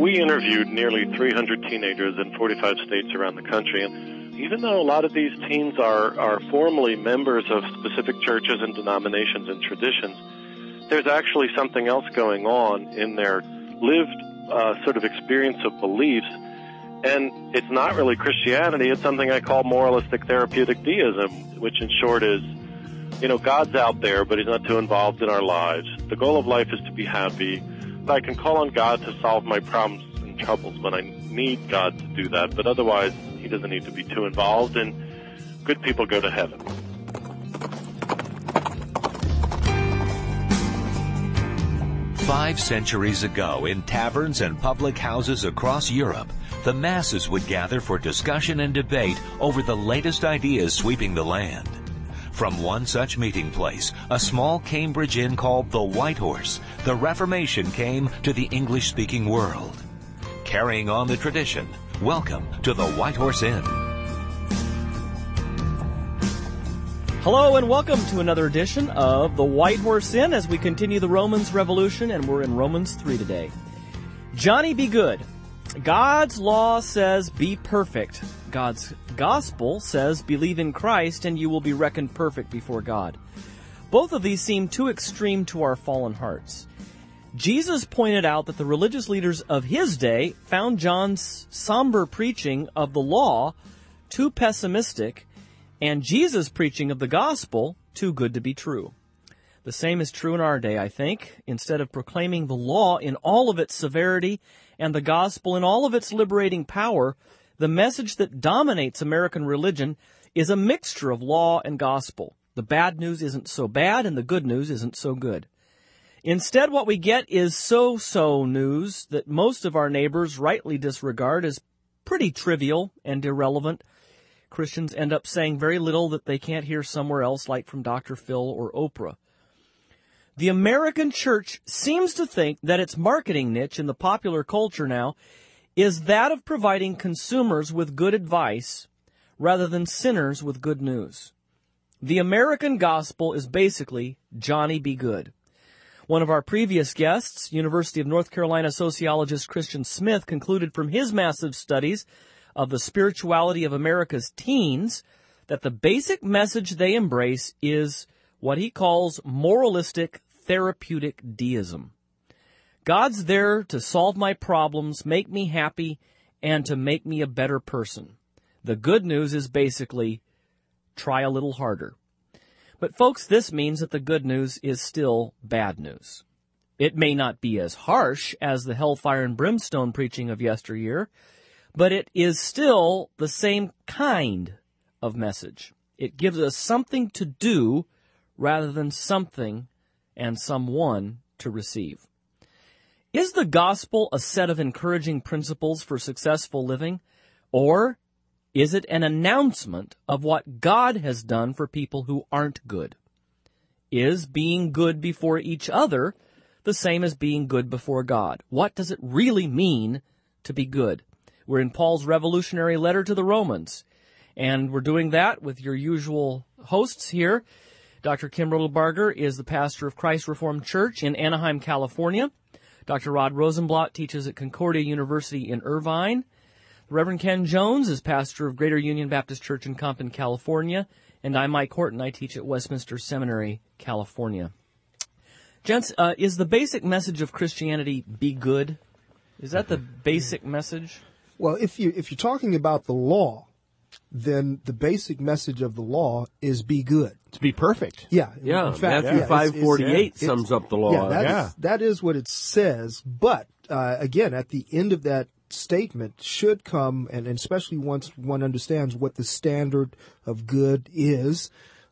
We interviewed nearly 300 teenagers in 45 states around the country, and even though a lot of these teens are formally members of specific churches and denominations and traditions, there's actually something else going on in their lived sort of experience of beliefs, and it's not really Christianity. It's something I call moralistic therapeutic deism, which in short is, God's out there, but he's not too involved in our lives. The goal of life is to be happy. I can call on God to solve my problems and troubles when I need God to do that, but otherwise he doesn't need to be too involved, and good people go to heaven. Five centuries ago, in taverns and public houses across Europe, the masses would gather for discussion and debate over the latest ideas sweeping the land. From one such meeting place, a small Cambridge inn called the White Horse, the Reformation came to the English-speaking world. Carrying on the tradition, welcome to the White Horse Inn. Hello and welcome to another edition of the White Horse Inn as we continue the Romans Revolution, and we're in Romans 3 today. Johnny, be good. God's law says be perfect. God's gospel says believe in Christ and you will be reckoned perfect before God. Both of these seem too extreme to our fallen hearts. Jesus pointed out that the religious leaders of his day found John's somber preaching of the law too pessimistic and Jesus' preaching of the gospel too good to be true. The same is true in our day, I think. Instead of proclaiming the law in all of its severity and the gospel in all of its liberating power, the message that dominates American religion is a mixture of law and gospel. The bad news isn't so bad and the good news isn't so good. Instead, what we get is so-so news that most of our neighbors rightly disregard as pretty trivial and irrelevant. Christians end up saying very little that they can't hear somewhere else, like from Dr. Phil or Oprah. The American church seems to think that its marketing niche in the popular culture now is that of providing consumers with good advice rather than sinners with good news. The American gospel is basically Johnny be good. One of our previous guests, University of North Carolina sociologist Christian Smith, concluded from his massive studies of the spirituality of America's teens that the basic message they embrace is what he calls moralistic therapeutic deism. God's there to solve my problems, make me happy, and to make me a better person. The good news is basically, try a little harder. But folks, this means that the good news is still bad news. It may not be as harsh as the hellfire and brimstone preaching of yesteryear, but it is still the same kind of message. It gives us something to do rather than something and someone to receive. Is the gospel a set of encouraging principles for successful living, or is it an announcement of what God has done for people who aren't good? Is being good before each other the same as being good before God? What does it really mean to be good? We're in Paul's revolutionary letter to the Romans, and we're doing that with your usual hosts here. Dr. Kim Riddlebarger is the pastor of Christ Reformed Church in Anaheim, California. Dr. Rod Rosenblatt teaches at Concordia University in Irvine. The Reverend Ken Jones is pastor of Greater Union Baptist Church in Compton, California. And I'm Mike Horton. I teach at Westminster Seminary, California. Gents, is the basic message of Christianity be good? Is that the basic message? Well, if you're talking about the law, then the basic message of the law is be good. To be perfect. Yeah. Yeah. In fact, Matthew 5:48 sums up the law. That is what it says. But, again, at the end of that statement should come, and especially once one understands what the standard of good is,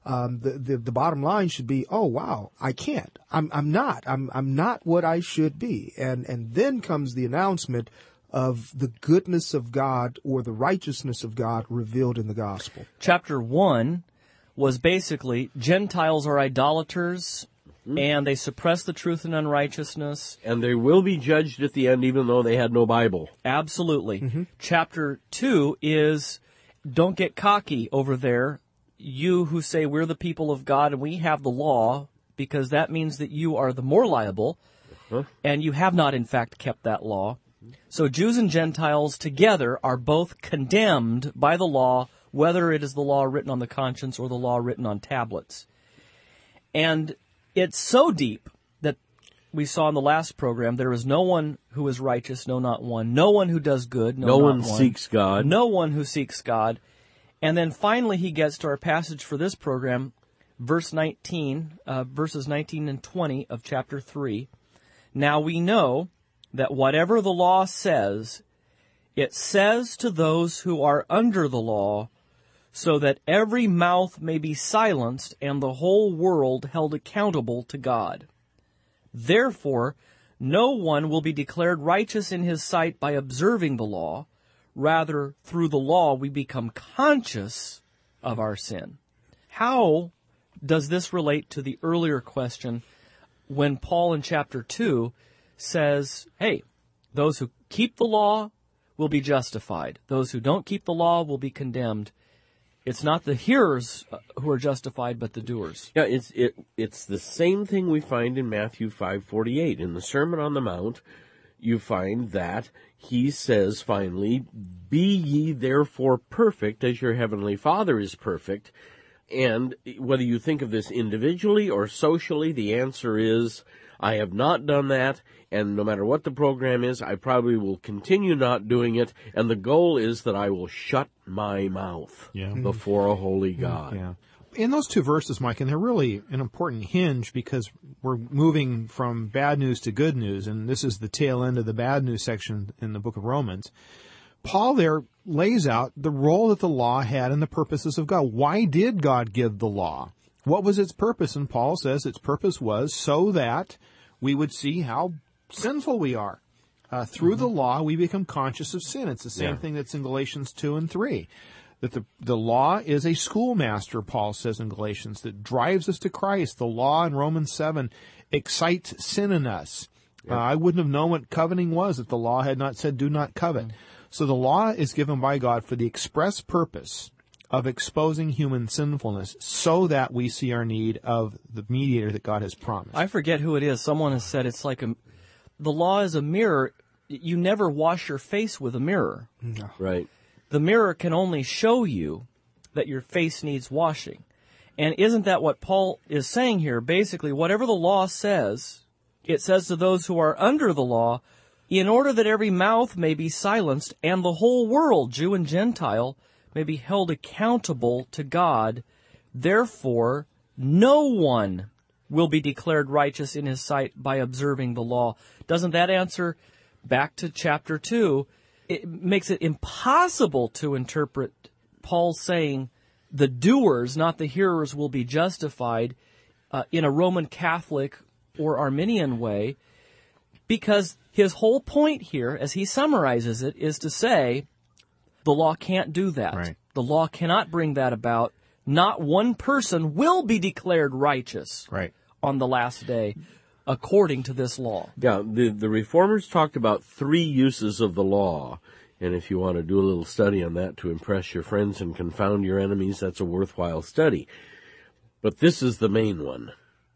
the bottom line should be, oh, wow, I can't. I'm not what I should be. And then comes the announcement of the goodness of God or the righteousness of God revealed in the gospel. Chapter 1 was basically Gentiles are idolaters, and they suppress the truth in unrighteousness. And they will be judged at the end even though they had no Bible. Absolutely. Mm-hmm. Chapter 2 is don't get cocky over there, you who say we're the people of God and we have the law, because that means that you are the more liable, and you have not in fact kept that law. So Jews and Gentiles together are both condemned by the law, whether it is the law written on the conscience or the law written on tablets. And it's so deep that we saw in the last program, there is no one who is righteous, no, not one. No one who does good, no, No not one one. seeks God. No one who seeks God. And then finally he gets to our passage for this program, verses 19 and 20 of chapter 3. Now we know that whatever the law says, it says to those who are under the law, so that every mouth may be silenced and the whole world held accountable to God. Therefore, no one will be declared righteous in his sight by observing the law. Rather, through the law, we become conscious of our sin. How does this relate to the earlier question when Paul in chapter 2 says, hey, those who keep the law will be justified. Those who don't keep the law will be condemned. It's not the hearers who are justified, but the doers. Yeah, it's the same thing we find in Matthew 5:48. In the Sermon on the Mount, you find that he says finally, "Be ye therefore perfect as your heavenly Father is perfect." And whether you think of this individually or socially, the answer is, I have not done that, and no matter what the program is, I probably will continue not doing it, and the goal is that I will shut my mouth before a holy God. Yeah. In those two verses, Mike, and they're really an important hinge because we're moving from bad news to good news, and this is the tail end of the bad news section in the book of Romans. Paul there lays out the role that the law had and the purposes of God. Why did God give the law? What was its purpose? And Paul says its purpose was so that we would see how sinful we are. Through the law, we become conscious of sin. It's the same thing that's in Galatians 2 and 3. That the law is a schoolmaster, Paul says in Galatians, that drives us to Christ. The law in Romans 7 excites sin in us. I wouldn't have known what coveting was if the law had not said, do not covet. So the law is given by God for the express purpose of exposing human sinfulness so that we see our need of the mediator that God has promised. I forget who it is. Someone has said it's like the law is a mirror. You never wash your face with a mirror. No. Right. The mirror can only show you that your face needs washing. And isn't that what Paul is saying here? Basically, whatever the law says, it says to those who are under the law, in order that every mouth may be silenced and the whole world, Jew and Gentile, may be held accountable to God. Therefore, no one will be declared righteous in his sight by observing the law. Doesn't that answer back to chapter 2? It makes it impossible to interpret Paul saying the doers, not the hearers, will be justified in a Roman Catholic or Arminian way, because his whole point here, as he summarizes it, is to say the law can't do that. Right. The law cannot bring that about. Not one person will be declared righteous on the last day according to this law. Yeah, the Reformers talked about 3 uses of the law, and if you want to do a little study on that to impress your friends and confound your enemies, that's a worthwhile study. But this is the main one.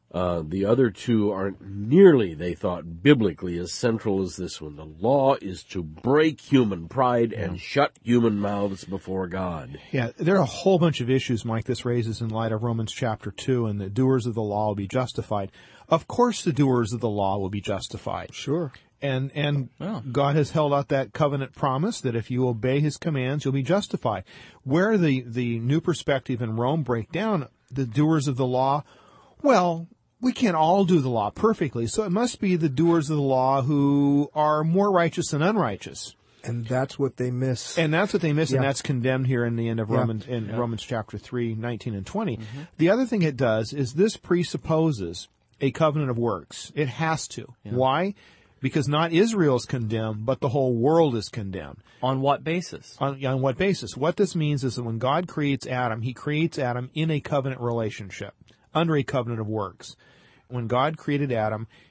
The other 2 aren't nearly, they thought, biblically as central as this one. The law is to break human pride and shut human mouths before God. Yeah, there are a whole bunch of issues, Mike, this raises in light of Romans chapter 2, and the doers of the law will be justified. Of course the doers of the law will be justified. Sure. And God has held out that covenant promise that if you obey his commands, you'll be justified. Where the New Perspective in Rome break down the doers of the law, well, we can't all do the law perfectly, so it must be the doers of the law who are more righteous than unrighteous. And that's what they miss. And that's what they miss, Yeah. and that's condemned here in the end of Romans, Romans chapter 3, 19 and 20. The other thing it does is this presupposes a covenant of works. It has to. Why? Because not Israel is condemned, but the whole world is condemned. On what basis? On what basis? What this means is that when God creates Adam, he creates Adam in a covenant relationship, under a covenant of works. When God created Adam,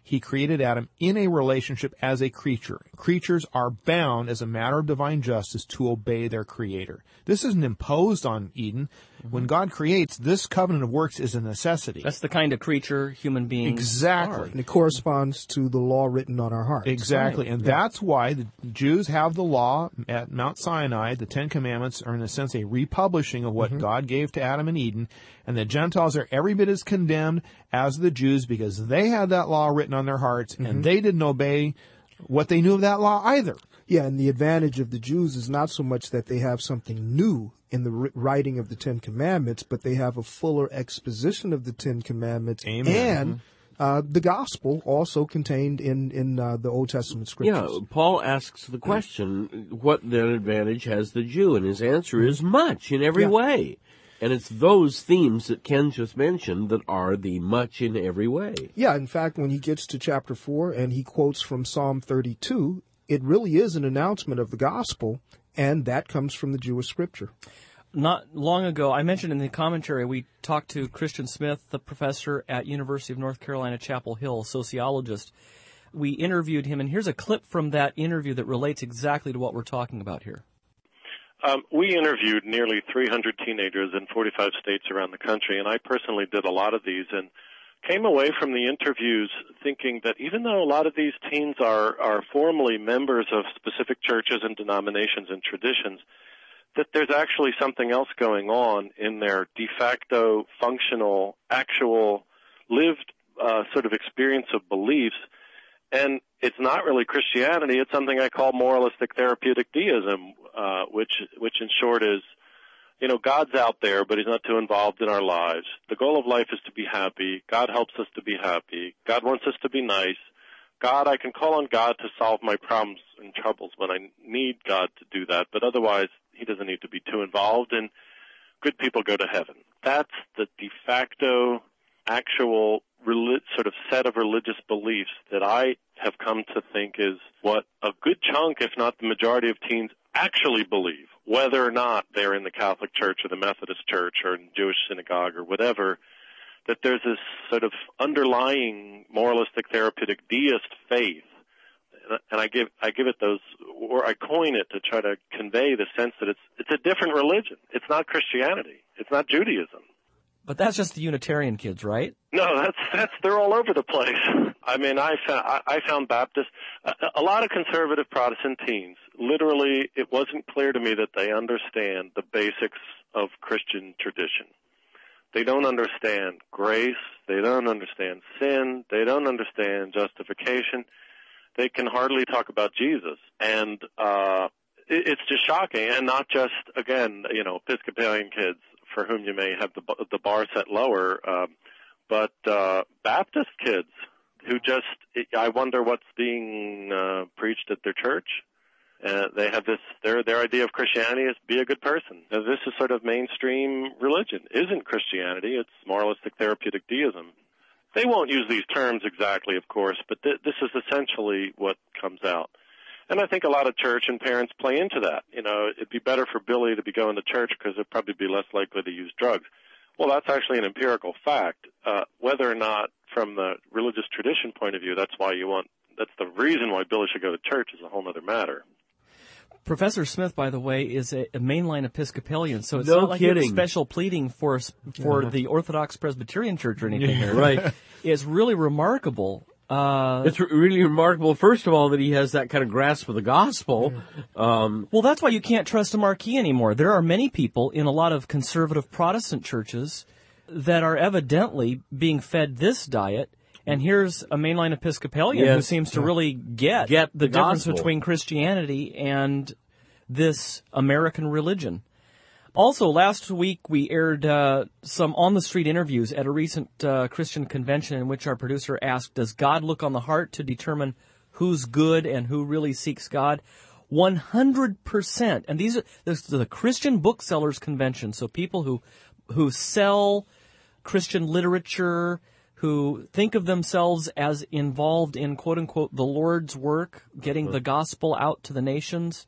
He created Adam in a relationship as a creature. Creatures are bound, as a matter of divine justice, to obey their Creator. This isn't imposed on Eden. When God creates, this covenant of works is a necessity. That's the kind of creature human beings Exactly. are. And it corresponds to the law written on our hearts. Exactly. And that's why the Jews have the law at Mount Sinai. The Ten Commandments are, in a sense, a republishing of what God gave to Adam and Eden. And the Gentiles are every bit as condemned as the Jews because they had that law written on their hearts, and they didn't obey what they knew of that law either. Yeah, and the advantage of the Jews is not so much that they have something new in the writing of the Ten Commandments, but they have a fuller exposition of the Ten Commandments Amen. and the gospel also contained in the Old Testament scriptures. Yeah, Paul asks the question, what then advantage has the Jew? And his answer is much in every way. And it's those themes that Ken just mentioned that are the much in every way. Yeah, in fact, when he gets to chapter 4 and he quotes from Psalm 32, it really is an announcement of the gospel, and that comes from the Jewish scripture. Not long ago, I mentioned in the commentary, we talked to Christian Smith, the professor at University of North Carolina, Chapel Hill, a sociologist. We interviewed him, and here's a clip from that interview that relates exactly to what we're talking about here. We interviewed nearly 300 teenagers in 45 states around the country, and I personally did a lot of these and came away from the interviews thinking that even though a lot of these teens are formally members of specific churches and denominations and traditions, that there's actually something else going on in their de facto, functional, actual, lived sort of experience of beliefs. And it's not really Christianity. It's something I call moralistic therapeutic deism, which in short is, you know, God's out there, but he's not too involved in our lives. The goal of life is to be happy. God helps us to be happy. God wants us to be nice. I can call on God to solve my problems and troubles when I need God to do that, but otherwise he doesn't need to be too involved, and good people go to heaven. That's the de facto, actual sort of set of religious beliefs that I have come to think is what a good chunk, if not the majority of teens actually believe, whether or not they're in the Catholic Church or the Methodist Church or in Jewish synagogue or whatever, that there's this sort of underlying moralistic therapeutic deist faith. And I give it those, or I coin it to try to convey the sense that it's a different religion. It's not Christianity. It's not Judaism. But that's just the Unitarian kids, right? No, they're all over the place. I mean, I found Baptists, a lot of conservative Protestant teens, literally it wasn't clear to me that they understand the basics of Christian tradition. They don't understand grace. They don't understand sin. They don't understand justification. They can hardly talk about Jesus. And it's just shocking. And not just, again, you know, Episcopalian kids for whom you may have the bar set lower, but Baptist kids who just, I wonder what's being preached at their church. They have this, their idea of Christianity is be a good person. Now, this is sort of mainstream religion. Isn't Christianity. It's moralistic therapeutic deism. They won't use these terms exactly, of course, but this is essentially what comes out. And I think a lot of church and parents play into that. You know, it'd be better for Billy to be going to church because he'd probably be less likely to use drugs. Well, that's actually an empirical fact. Whether or not from the religious tradition point of view, that's the reason why Billy should go to church is a whole other matter. Professor Smith, by the way, is a mainline Episcopalian, so it's No not like kidding. he has special pleading for the Orthodox Presbyterian Church or anything there. Right. It's really remarkable. It's really remarkable, first of all, that he has that kind of grasp of the gospel. Well, that's why you can't trust a Marquis anymore. There are many people in a lot of conservative Protestant churches that are evidently being fed this diet. And here's a mainline Episcopalian who seems to really get the difference gospel between Christianity and this American religion. Also, last week we aired some on-the-street interviews at a recent Christian convention in which our producer asked, does God look on the heart to determine who's good and who really seeks God? 100%. And this is the Christian Booksellers Convention, so people who sell Christian literature, who think of themselves as involved in, quote-unquote, the Lord's work, getting the gospel out to the nations.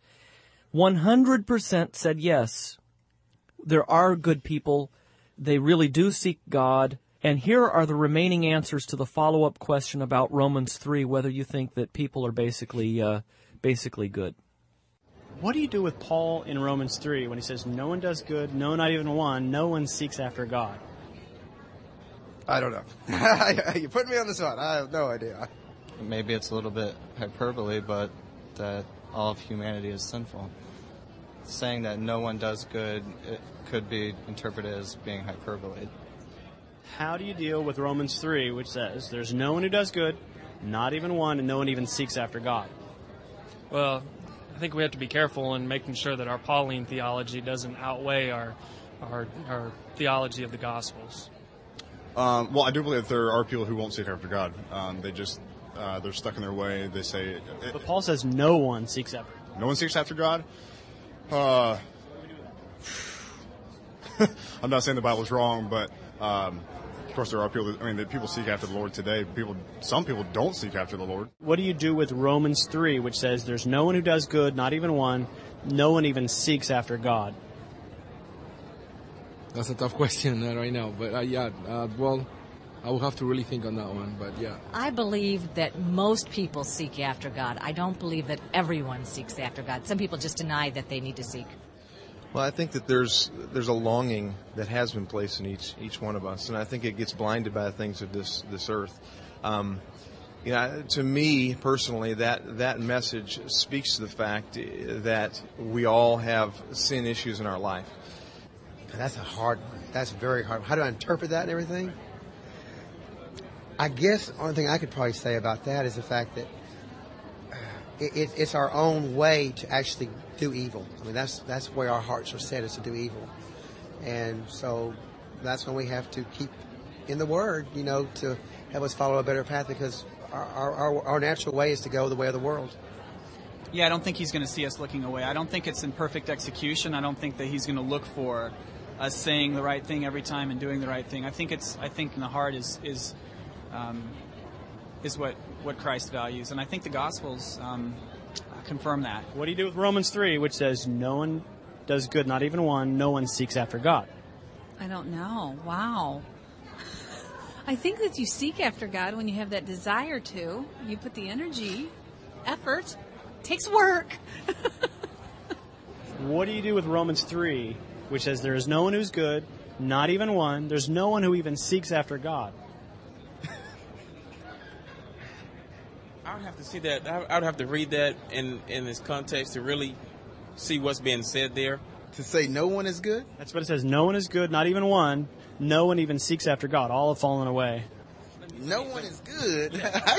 100% said yes. There are good people. They really do seek God, And here are the remaining answers to the follow-up question about Romans 3, whether you think that people are basically good. What do you do with Paul in Romans 3 when he says, no one does good, no, not even one, no one seeks after God? I don't know. You put me on the spot. I have no idea. Maybe it's a little bit hyperbole, but that all of humanity is sinful. Saying that no one does good, it could be interpreted as being hyperbole. How do you deal with Romans 3, which says, there's no one who does good, not even one, and no one even seeks after God? Well, I think we have to be careful in making sure that our Pauline theology doesn't outweigh our theology of the Gospels. Well, I do believe that there are people who won't seek after God. They're stuck in their way. They say... But Paul says no one seeks after God. No one seeks after God? I'm not saying the Bible's wrong, but of course there are people that people seek after the Lord today. Some people don't seek after the Lord. What do you do with Romans 3, which says there's no one who does good, not even one, no one even seeks after God? That's a tough question right now, but well, I will have to really think on that one, but yeah. I believe that most people seek after God. I don't believe that everyone seeks after God. Some people just deny that they need to seek. Well, I think that there's a longing that has been placed in each one of us, and I think it gets blinded by the things of this earth. To me personally, that message speaks to the fact that we all have sin issues in our life. That's a hard one. That's very hard. How do I interpret that and everything? I guess the only thing I could probably say about that is the fact that it's our own way to actually do evil. I mean, that's where our hearts are set, is to do evil. And so that's when we have to keep in the Word, to help us follow a better path, because our natural way is to go the way of the world. Yeah, I don't think he's going to see us looking away. I don't think it's in perfect execution. I don't think that he's going to look for us saying the right thing every time and doing the right thing. I think in the heart is what Christ values, and I think the Gospels confirm that. What do you do with Romans 3, which says no one does good, not even one, no one seeks after God? I don't know. Wow. I think that you seek after God when you have that desire to. You put the energy, effort, takes work. What do you do with Romans 3, which says there is no one who's good, not even one, there's no one who even seeks after God? I would have to see that. I would have to read that in this context to really see what's being said there. To say no one is good? That's what it says. No one is good, not even one. No one even seeks after God. All have fallen away. No one is good.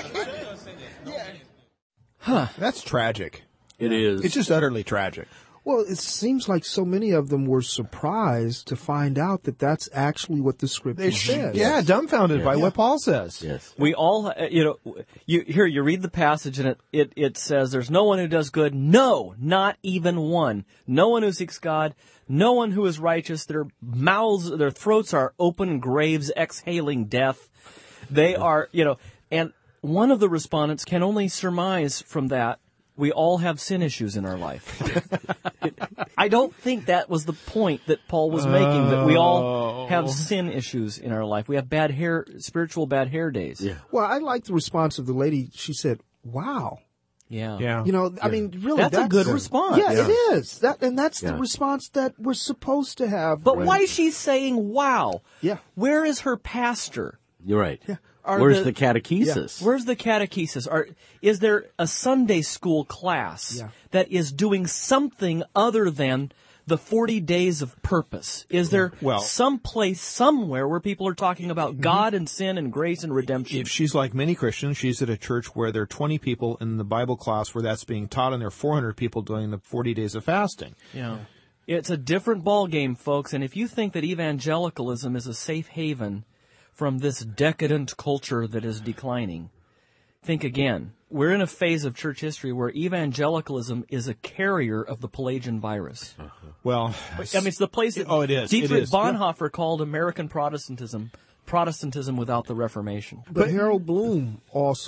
Huh. That's tragic. It is. It's just utterly tragic. Well, it seems like so many of them were surprised to find out that that's actually what the scripture says. Yeah, dumbfounded by what Paul says. Yes. We all, you read the passage and it says there's no one who does good. No, not even one. No one who seeks God. No one who is righteous. Their throats are open graves exhaling death. They are, and one of the respondents can only surmise from that we all have sin issues in our life. I don't think that was the point that Paul was making, that we all have sin issues in our life. We have spiritual bad hair days. Yeah. Well, I like the response of the lady. She said, wow. Yeah. I mean, really, that's a good response. Yeah, it is. That's the response that we're supposed to have. But why is she saying, wow? Yeah. Where is her pastor? You're right. Yeah. Where's the catechesis? Where's the catechesis? Is there a Sunday school class that is doing something other than the 40 days of purpose? Is there some place somewhere where people are talking about God and sin and grace and redemption? If she's like many Christians, she's at a church where there are 20 people in the Bible class where that's being taught, and there are 400 people doing the 40 days of fasting. Yeah. It's a different ballgame, folks, and if you think that evangelicalism is a safe haven from this decadent culture that is declining, think again. We're in a phase of church history where evangelicalism is a carrier of the Pelagian virus. Well, I mean, it's the place that it is. Dietrich It is. Bonhoeffer called American Protestantism without the Reformation. But Harold Bloom also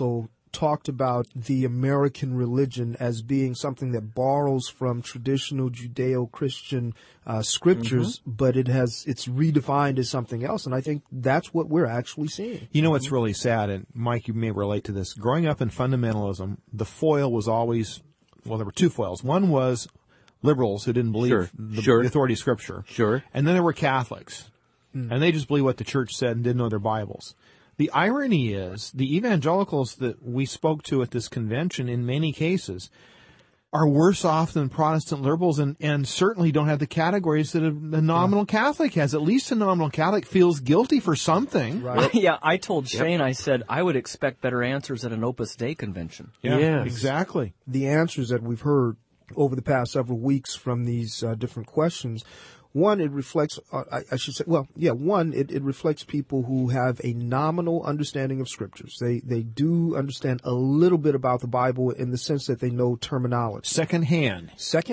talked about the American religion as being something that borrows from traditional Judeo-Christian scriptures, but it's redefined as something else. And I think that's what we're actually seeing. You know what's really sad, and Mike, you may relate to this. Growing up in fundamentalism, the foil was always, well, there were two foils. One was liberals who didn't believe the authority of Scripture. Sure. And then there were Catholics. And they just believed what the church said and didn't know their Bibles. The irony is the evangelicals that we spoke to at this convention in many cases are worse off than Protestant liberals and certainly don't have the categories that a nominal Catholic has. At least a nominal Catholic feels guilty for something. Right. Yeah, I told Shane, I said, I would expect better answers at an Opus Dei convention. Yeah, exactly. The answers that we've heard over the past several weeks from these different questions, one, it reflects, it reflects people who have a nominal understanding of scriptures. They do understand a little bit about the Bible in the sense that they know terminology. Secondhand.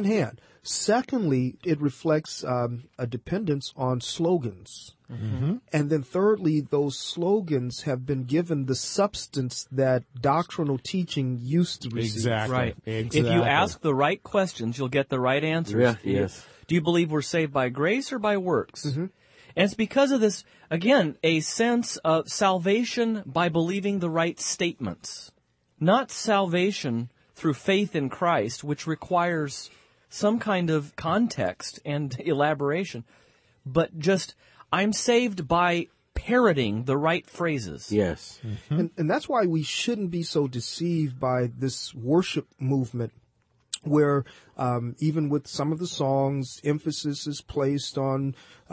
Secondly, it reflects a dependence on slogans. Mm-hmm. And then thirdly, those slogans have been given the substance that doctrinal teaching used to receive. Exactly. Right. Exactly. If you ask the right questions, you'll get the right answers. Yeah, yes. Do you believe we're saved by grace or by works? Mm-hmm. And it's because of this, again, a sense of salvation by believing the right statements. Not salvation through faith in Christ, which requires some kind of context and elaboration, but just, I'm saved by parroting the right phrases. Yes. Mm-hmm. And that's why we shouldn't be so deceived by this worship movement where even with some of the songs, emphasis is placed on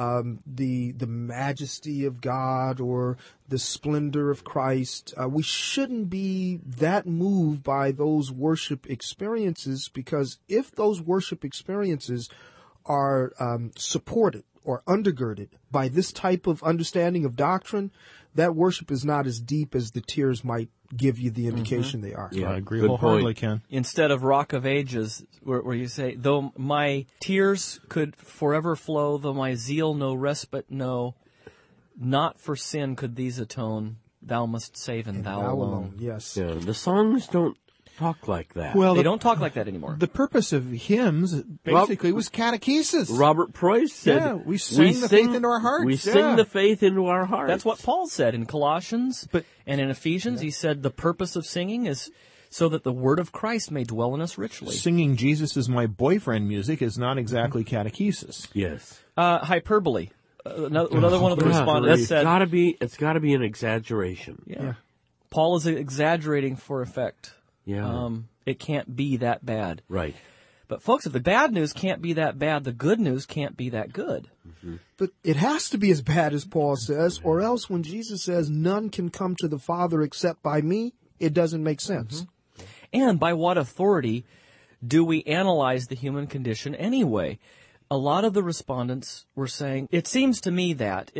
the majesty of God or the splendor of Christ. We shouldn't be that moved by those worship experiences, because if those worship experiences are supported or undergirded by this type of understanding of doctrine, that worship is not as deep as the tears might give you the indication they are. Yeah, I agree wholeheartedly, Ken. Instead of Rock of Ages, where you say, though my tears could forever flow, though my zeal no respite know, not for sin could these atone, thou must save and thou alone. Yes. Yeah, the songs don't talk like that. Well, they don't talk like that anymore. The purpose of hymns basically was catechesis. Robert Preuss said, we sing the faith into our hearts. We sing the faith into our hearts. That's what Paul said in Colossians and in Ephesians. He said the purpose of singing is so that the word of Christ may dwell in us richly. Singing Jesus is my boyfriend music is not exactly catechesis. Yes. Hyperbole. Another one of the respondents said, it's got to be an exaggeration. Yeah. Paul is exaggerating for effect. Yeah. It can't be that bad. Right. But folks, if the bad news can't be that bad, the good news can't be that good. Mm-hmm. But it has to be as bad as Paul says, or else when Jesus says none can come to the Father except by me, it doesn't make sense. Mm-hmm. And by what authority do we analyze the human condition anyway? A lot of the respondents were saying, it seems to me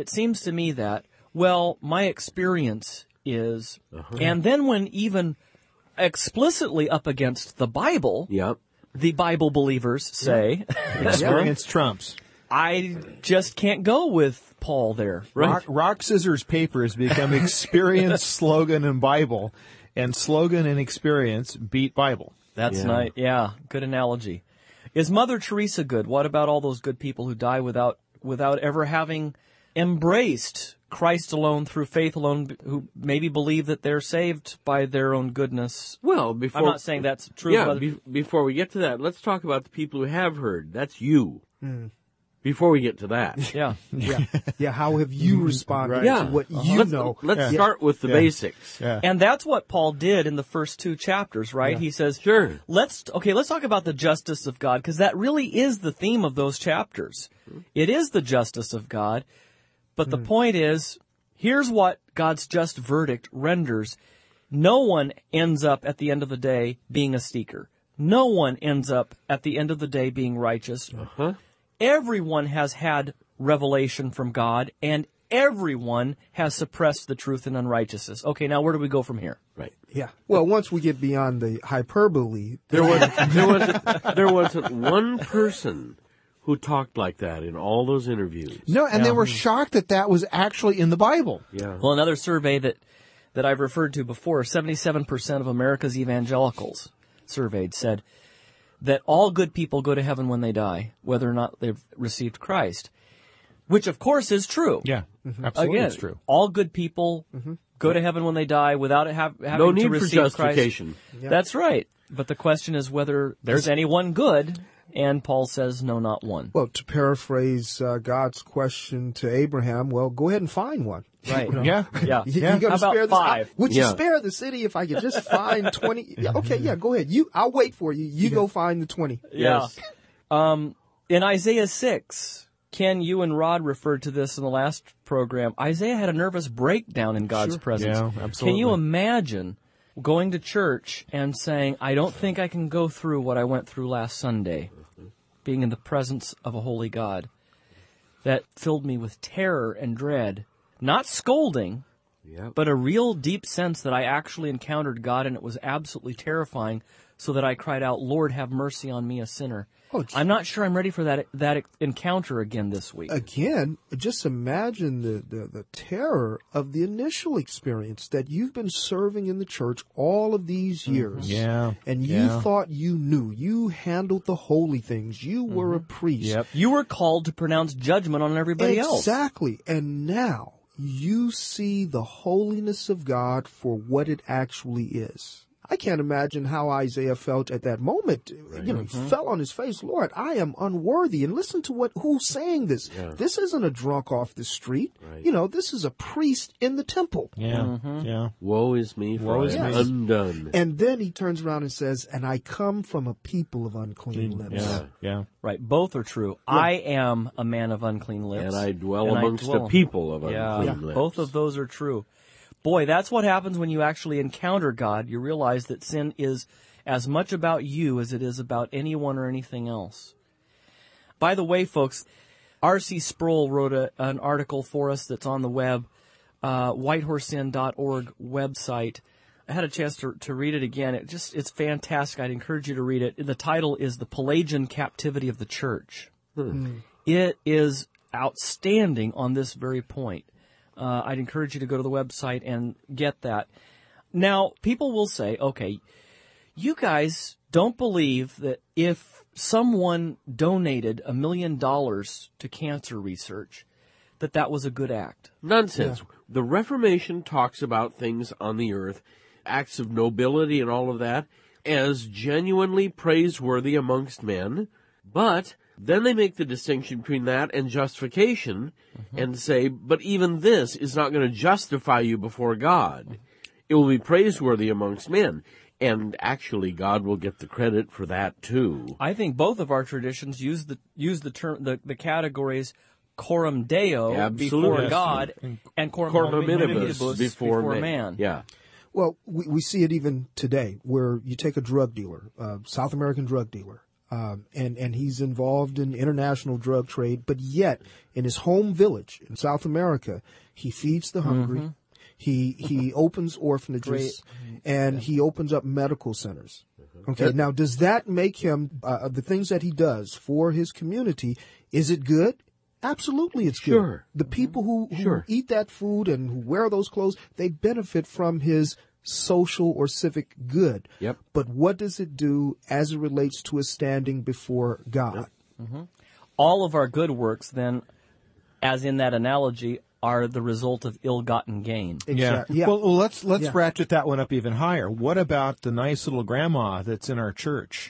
that, well, my experience is, and then when even explicitly up against the Bible, the Bible believers say, experience trumps. I just can't go with Paul there. Right? Rock, scissors, paper has become experience, slogan, and Bible, and slogan and experience beat Bible. That's nice. Yeah, good analogy. Is Mother Teresa good? What about all those good people who die without ever having embraced Christ alone through faith alone, who maybe believe that they're saved by their own goodness? Well, I'm not saying that's true. Yeah, before we get to that, let's talk about the people who have heard. That's you. Before we get to that. Yeah. How have you responded to what you know? Let's start with the basics. Yeah. And that's what Paul did in the first two chapters, right? He says, sure. Let's talk about the justice of God, because that really is the theme of those chapters. It is the justice of God. But the point is, here's what God's just verdict renders. No one ends up at the end of the day being a seeker. No one ends up at the end of the day being righteous. Everyone has had revelation from God, and everyone has suppressed the truth in unrighteousness. Okay, now where do we go from here? Right. Yeah. Well, once we get beyond the hyperbole, there wasn't one person who talked like that in all those interviews. No, and they were shocked that was actually in the Bible. Yeah. Well, another survey that I've referred to before, 77% of America's evangelicals surveyed said that all good people go to heaven when they die, whether or not they've received Christ, which of course is true. Yeah, absolutely, Again, it's true. all good people go to heaven when they die without having No need to for receive justification. Christ. That's right. But the question is whether there's anyone good, and Paul says, no, not one. Well, to paraphrase God's question to Abraham, well, go ahead and find one. Right. Yeah. Yeah. You How gonna about spare 5? Would you spare the city if I could just find 20? Yeah, okay, yeah, go ahead. I'll wait for you. You go find the 20. Yeah. In Isaiah 6, Ken, you and Rod referred to this in the last program. Isaiah had a nervous breakdown in God's presence. Yeah, absolutely. Can you imagine going to church and saying, I don't think I can go through what I went through last Sunday, being in the presence of a holy God? That filled me with terror and dread. Not scolding, but a real deep sense that I actually encountered God, and it was absolutely terrifying, so that I cried out, Lord, have mercy on me, a sinner. I'm not sure I'm ready for that encounter again this week. Again, just imagine the terror of the initial experience that you've been serving in the church all of these years. Yeah. And you thought you knew. You handled the holy things. You were a priest. Yep. You were called to pronounce judgment on everybody else. Exactly. And now you see the holiness of God for what it actually is. I can't imagine how Isaiah felt at that moment. You know, he fell on his face. Lord, I am unworthy. And listen to who's saying this. Yeah. This isn't a drunk off the street. Right. You know, this is a priest in the temple. Yeah. Yeah. Woe is me, for I am undone. And then he turns around and says, and I come from a people of unclean lips. Yeah. Right. Both are true. Yeah. I am a man of unclean lips. And I dwell amongst a people of unclean lips. Both of those are true. Boy, that's what happens when you actually encounter God. You realize that sin is as much about you as it is about anyone or anything else. By the way, folks, R.C. Sproul wrote an article for us that's on the web, whitehorseinn.org website. I had a chance to read it again. It's fantastic. I'd encourage you to read it. The title is The Pelagian Captivity of the Church. It is outstanding on this very point. I'd encourage you to go to the website and get that. Now, people will say, okay, you guys don't believe that if someone donated $1 million to cancer research, that was a good act. Nonsense. Yeah. The Reformation talks about things on the earth, acts of nobility and all of that, as genuinely praiseworthy amongst men, but then they make the distinction between that and justification and say, but even this is not going to justify you before God. It will be praiseworthy amongst men. And actually, God will get the credit for that too. I think both of our traditions use the term, the categories coram Deo before God and coram hominibus before man. Yeah. Well, we see it even today, where you take a drug dealer, South American drug dealer, and he's involved in international drug trade, but yet in his home village in South America, he feeds the hungry, he opens orphanages, and he opens up medical centers. Okay, now does that make him, the things that he does for his community, is it good? Absolutely it's good. The people who eat that food and who wear those clothes, they benefit from his social or civic good. Yep. But what does it do as it relates to his standing before God? All of our good works, then, as in that analogy, are the result of ill-gotten gain. Exactly. Yeah. Well, let's ratchet that one up even higher. What about the nice little grandma that's in our church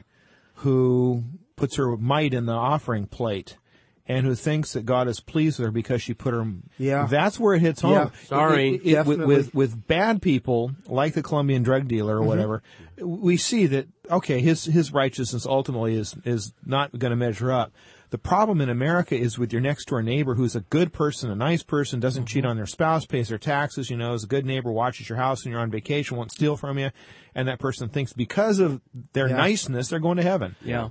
who puts her mite in the offering plate and who thinks that God is pleased with her because she put her... Yeah. That's where it hits home. Yeah. Sorry. With bad people, like the Colombian drug dealer or whatever, we see that, okay, his righteousness ultimately is not going to measure up. The problem in America is with your next-door neighbor who's a good person, a nice person, doesn't cheat on their spouse, pays their taxes, is a good neighbor, watches your house when you're on vacation, won't steal from you, and that person thinks because of their niceness, they're going to heaven. Yeah.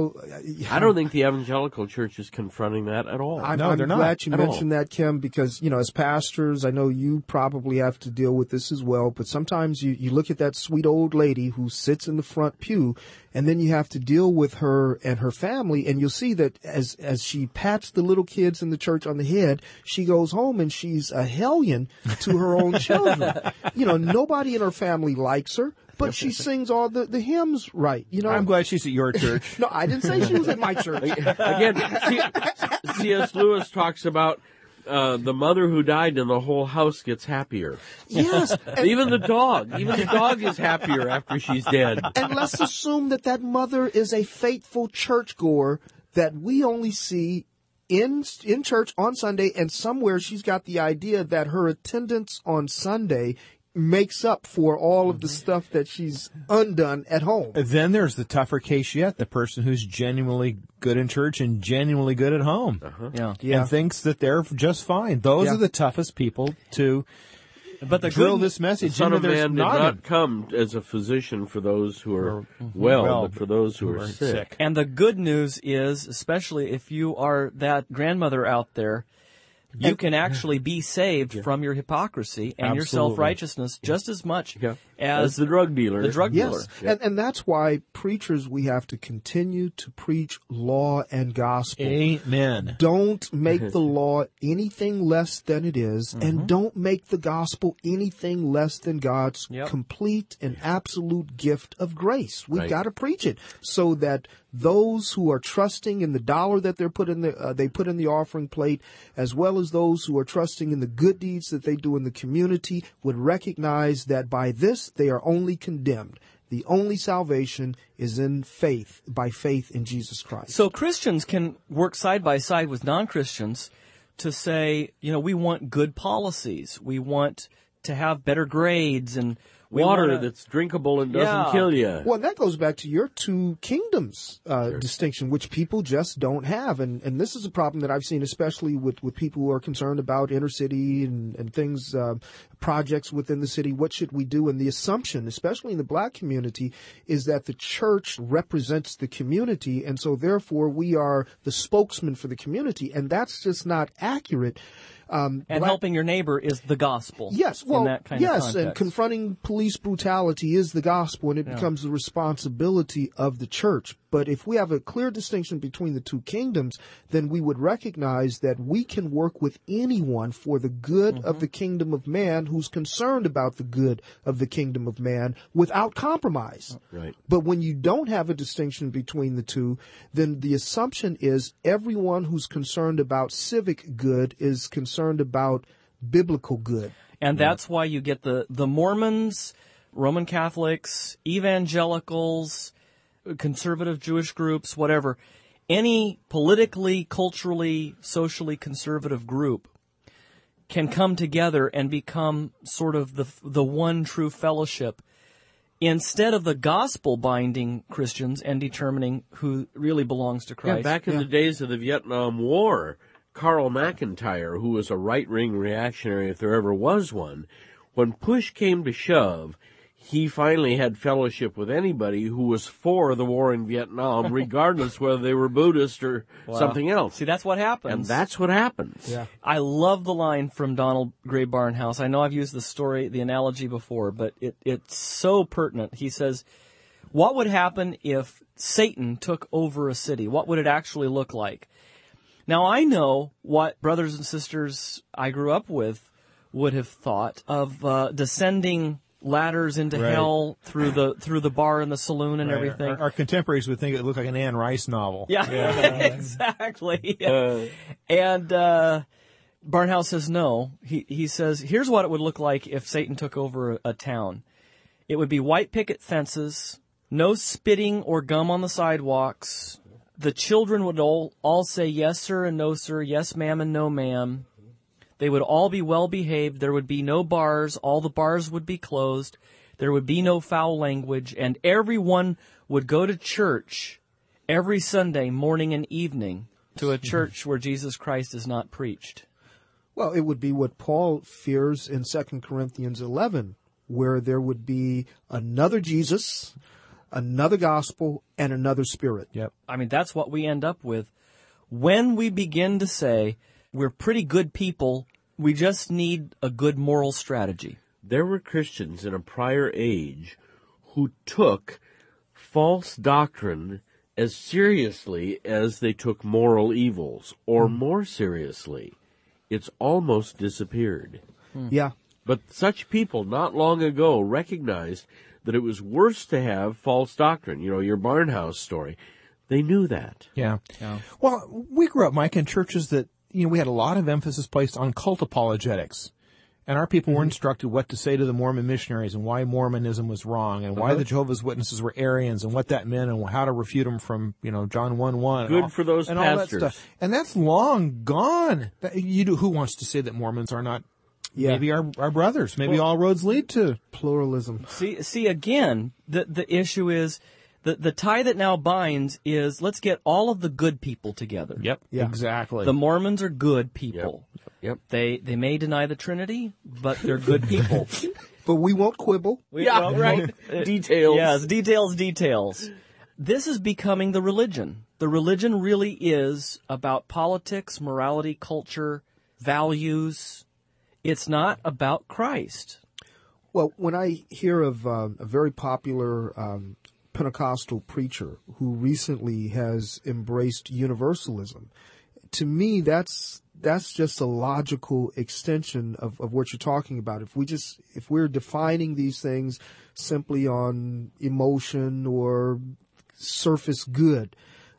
I don't think the evangelical church is confronting that at all. I'm glad you mentioned that, Kim, because, as pastors, I know you probably have to deal with this as well, but sometimes you look at that sweet old lady who sits in the front pew, and then you have to deal with her and her family, and you'll see that as she pats the little kids in the church on the head, she goes home and she's a hellion to her own children. Nobody in her family likes her, but she sings all the hymns right. I'm glad she's at your church. No, I didn't say she was at my church. Again, C.S. Lewis talks about the mother who died and the whole house gets happier. Yes. Even the dog is happier after she's dead. And let's assume that mother is a faithful churchgoer that we only see in church on Sunday, and somewhere she's got the idea that her attendance on Sunday makes up for all of the stuff that she's undone at home. Then there's the tougher case yet, the person who's genuinely good in church and genuinely good at home. And thinks that they're just fine. Those are the toughest people to drill this message the Son into of their Man did not come as a physician for those who are well, but for those who are sick. And the good news is, especially if you are that grandmother out there, you can actually be saved from your hypocrisy and your self-righteousness just as much as the drug dealer. Yes, and that's why preachers, we have to continue to preach law and gospel. Amen. Don't make the law anything less than it is, and don't make the gospel anything less than God's complete and absolute gift of grace. We've got to preach it so that those who are trusting in the dollar that they put in the offering plate, as well as those who are trusting in the good deeds that they do in the community, would recognize that by this they are only condemned. The only salvation is in faith, by faith in Jesus Christ. So Christians can work side by side with non-Christians to say, we want good policies. We want to have better grades and water that's drinkable and doesn't kill you. Well, that goes back to your two kingdoms distinction, which people just don't have. And this is a problem that I've seen, especially with people who are concerned about inner city and things, projects within the city. What should we do? And the assumption, especially in the black community, is that the church represents the community, and so therefore we are the spokesman for the community. And that's just not accurate. And helping your neighbor is the gospel. Yes, well, in that kind of context. And confronting police brutality is the gospel, and it becomes the responsibility of the church. But if we have a clear distinction between the two kingdoms, then we would recognize that we can work with anyone for the good of the kingdom of man who's concerned about the good of the kingdom of man without compromise. Right. But when you don't have a distinction between the two, then the assumption is everyone who's concerned about civic good is concerned about biblical good. And that's why you get the Mormons, Roman Catholics, evangelicals, conservative Jewish groups, whatever. Any politically, culturally, socially conservative group can come together and become sort of the one true fellowship instead of the gospel binding Christians and determining who really belongs to Christ. Yeah, back in the days of the Vietnam War, Carl McIntyre, who was a right-wing reactionary if there ever was one, when push came to shove, he finally had fellowship with anybody who was for the war in Vietnam, regardless whether they were Buddhist or something else. See, that's what happens. And that's what happens. Yeah. I love the line from Donald Gray Barnhouse. I know I've used the analogy before, but it's so pertinent. He says, what would happen if Satan took over a city? What would it actually look like? Now, I know what brothers and sisters I grew up with would have thought of descending ladders into hell through the bar and the saloon and everything. Our contemporaries would think it looked like an Anne Rice novel. Yeah. Exactly. And Barnhouse says no. He says, here's what it would look like if Satan took over a town. It would be white picket fences, no spitting or gum on the sidewalks. The children would all say yes, sir, and no, sir, yes, ma'am, and no, ma'am. They would all be well behaved. There would be no bars. All the bars would be closed. There would be no foul language. And everyone would go to church every Sunday morning and evening to a church where Jesus Christ is not preached. Well, it would be what Paul fears in 2 Corinthians 11, where there would be another Jesus, another gospel, and another spirit. Yep. I mean, that's what we end up with. When we begin to say, we're pretty good people, we just need a good moral strategy. There were Christians in a prior age who took false doctrine as seriously as they took moral evils, or more seriously. It's almost disappeared. Yeah. But such people not long ago recognized that it was worse to have false doctrine. You know, your Barnhouse story. They knew that. Yeah. Well, we grew up, Mike, in churches that, we had a lot of emphasis placed on cult apologetics. And our people were instructed what to say to the Mormon missionaries and why Mormonism was wrong and why the Jehovah's Witnesses were Arians and what that meant and how to refute them from, John 1:1. Good for those and pastors. All that stuff. And that's long gone. Who wants to say that Mormons are not maybe our brothers? Maybe all roads lead to pluralism. See again, the issue is the tie that now binds is let's get all of the good people together. Yep, exactly. The Mormons are good people. Yep. They may deny the Trinity, but they're good people. But we won't quibble. Right. Details. Yes, details. This is becoming the religion. The religion really is about politics, morality, culture, values. It's not about Christ. Well, when I hear of a very popular Pentecostal preacher who recently has embraced universalism, to me that's just a logical extension of what you're talking about. If we're defining these things simply on emotion or surface good,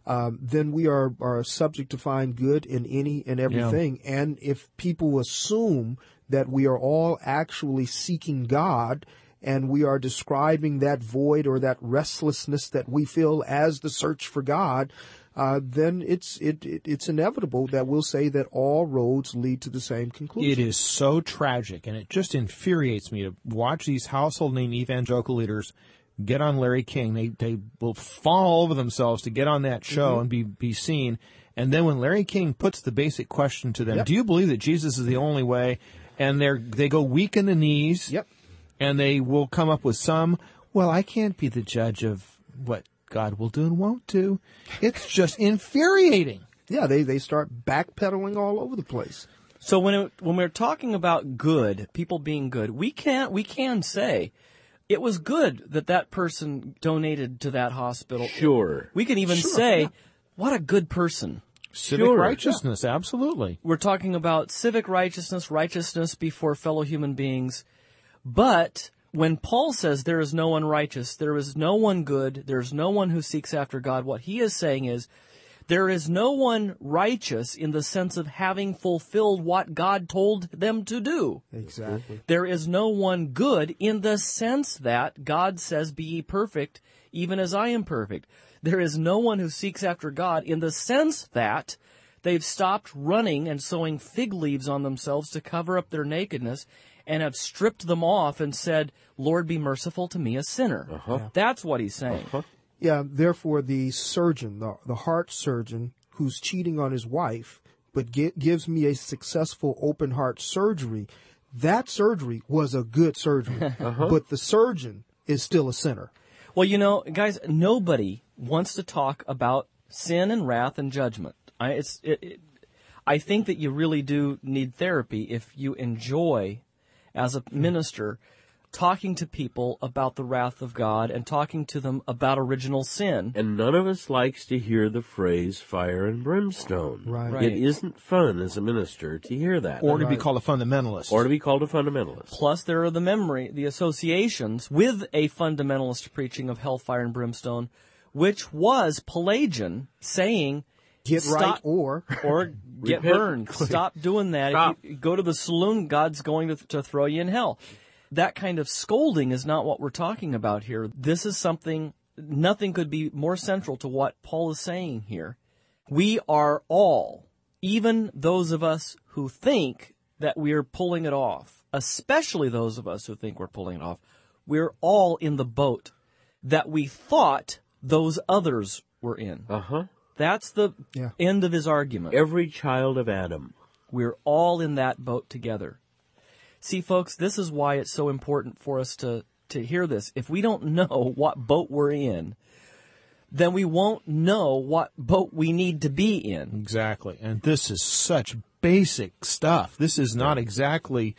then we are subject to find good in any and everything. Yeah. And if people assume that we are all actually seeking God and we are describing that void or that restlessness that we feel as the search for God, then it's inevitable that we'll say that all roads lead to the same conclusion. It is so tragic, and it just infuriates me to watch these household name evangelical leaders get on Larry King. They will fall over themselves to get on that show and be seen. And then when Larry King puts the basic question to them, do you believe that Jesus is the only way? And they go weak in the knees. Yep. And they will come up with well, I can't be the judge of what God will do and won't do. It's just infuriating. Yeah, they start backpedaling all over the place. So when we're talking about good, people being good, we can say it was good that person donated to that hospital. Sure. We can even say, what a good person. Civic righteousness, absolutely. We're talking about civic righteousness before fellow human beings. But when Paul says there is no one righteous, there is no one good, there is no one who seeks after God, what he is saying is there is no one righteous in the sense of having fulfilled what God told them to do. Exactly. There is no one good in the sense that God says, be ye perfect, even as I am perfect. There is no one who seeks after God in the sense that they've stopped running and sewing fig leaves on themselves to cover up their nakedness and have stripped them off and said, Lord, be merciful to me, a sinner. That's what he's saying. Yeah, therefore the surgeon, the heart surgeon who's cheating on his wife, but gives me a successful open heart surgery, that surgery was a good surgery. But the surgeon is still a sinner. Well, guys, nobody wants to talk about sin and wrath and judgment. I think that you really do need therapy if you enjoy, as a minister, talking to people about the wrath of God and talking to them about original sin. And none of us likes to hear the phrase fire and brimstone. Right. It isn't fun as a minister to hear that. Or to be called a fundamentalist. Plus, there are the associations with a fundamentalist preaching of hellfire and brimstone, which was Pelagian saying, get right or get burned. Stop doing that. Stop. If you go to the saloon, God's going to throw you in hell. That kind of scolding is not what we're talking about here. This is nothing could be more central to what Paul is saying here. We are all, even those of us who think that we're pulling it off, especially those of us who think we're pulling it off, we're all in the boat that we thought those others were in. That's the end of his argument. Every child of Adam. We're all in that boat together. See, folks, this is why it's so important for us to hear this. If we don't know what boat we're in, then we won't know what boat we need to be in. Exactly. And this is such basic stuff. This is not exactly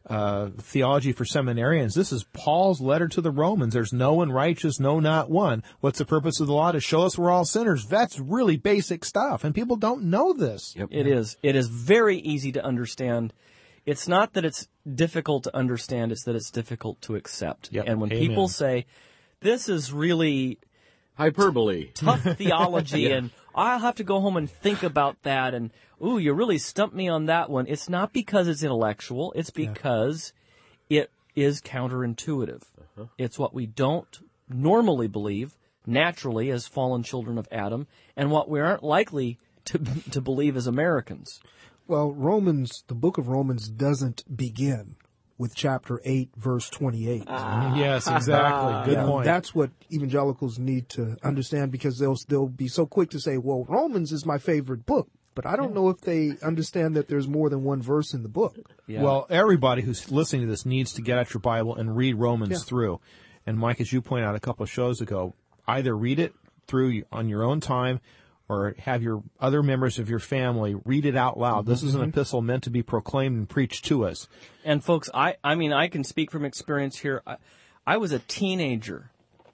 theology for seminarians. This is Paul's letter to the Romans. There's no one righteous, no, not one. What's the purpose of the law? To show us we're all sinners. That's really basic stuff, and people don't know this. Yep. It is. It is very easy to understand. It's not that it's difficult to understand, it's that it's difficult to accept. Yep. And when Amen. people say, this is really hyperbole, tough theology, Yeah. and I'll have to go home and think about that, and, ooh, you really stumped me on that one. It's not because it's intellectual, it's because it is counterintuitive. It's what we don't normally believe, naturally, as fallen children of Adam, and what we aren't likely to believe as Americans. Well, the book of Romans doesn't begin with chapter 8, verse 28. Yes, exactly. Good point. That's what evangelicals need to understand, because they'll be so quick to say, well, Romans is my favorite book. But I don't know if they understand that there's more than one verse in the book. Yeah. Well, everybody who's listening to this needs to get out your Bible and read Romans through. And Mike, as you pointed out a couple of shows ago, either read it through on your own time or have your other members of your family read it out loud. This is an epistle meant to be proclaimed and preached to us. And folks, I mean, I can speak from experience here. I was a teenager,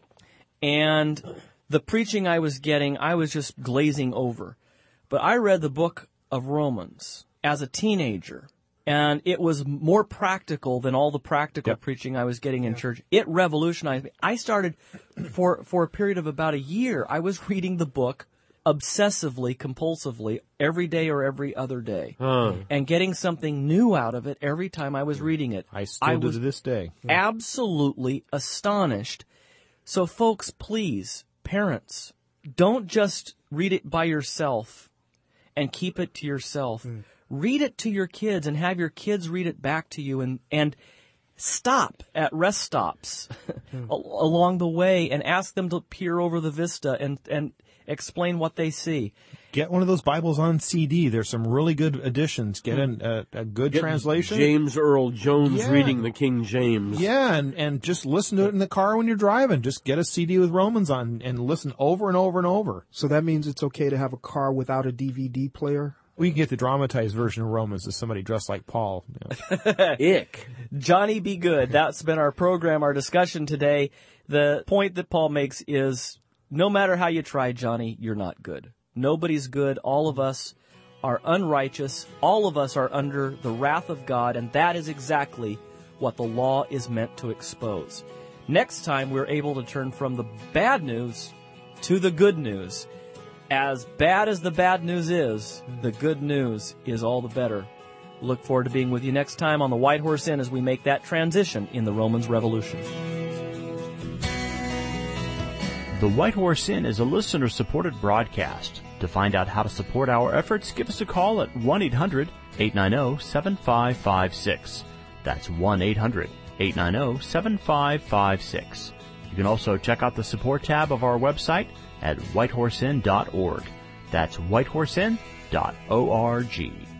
and the preaching I was getting, I was just glazing over. But I read the book of Romans as a teenager, and it was more practical than all the practical preaching I was getting in church. It revolutionized me. I started, for a period of about a year, I was reading the book obsessively, compulsively, every day or every other day, and getting something new out of it every time I was reading it. I still do to this day. Absolutely astonished. So folks, please, parents, don't just read it by yourself and keep it to yourself. Read it to your kids and have your kids read it back to you, and stop at rest stops along the way and ask them to peer over the vista and explain what they see. Get one of those Bibles on CD. There's some really good editions. Get a good translation. James Earl Jones reading the King James. Yeah, and just listen to it in the car when you're driving. Just get a CD with Romans on and listen over and over and over. So that means it's okay to have a car without a DVD player? We can get the dramatized version of Romans as somebody dressed like Paul. Ick. Johnny Be Good. That's been our program, our discussion today. The point that Paul makes is, no matter how you try, Johnny, you're not good. Nobody's good. All of us are unrighteous. All of us are under the wrath of God, and that is exactly what the law is meant to expose. Next time, we're able to turn from the bad news to the good news. As bad as the bad news is, the good news is all the better. Look forward to being with you next time on the White Horse Inn as we make that transition in the Romans Revolution. The White Horse Inn is a listener-supported broadcast. To find out how to support our efforts, give us a call at 1-800-890-7556. That's 1-800-890-7556. You can also check out the support tab of our website at whitehorseinn.org. That's whitehorseinn.org.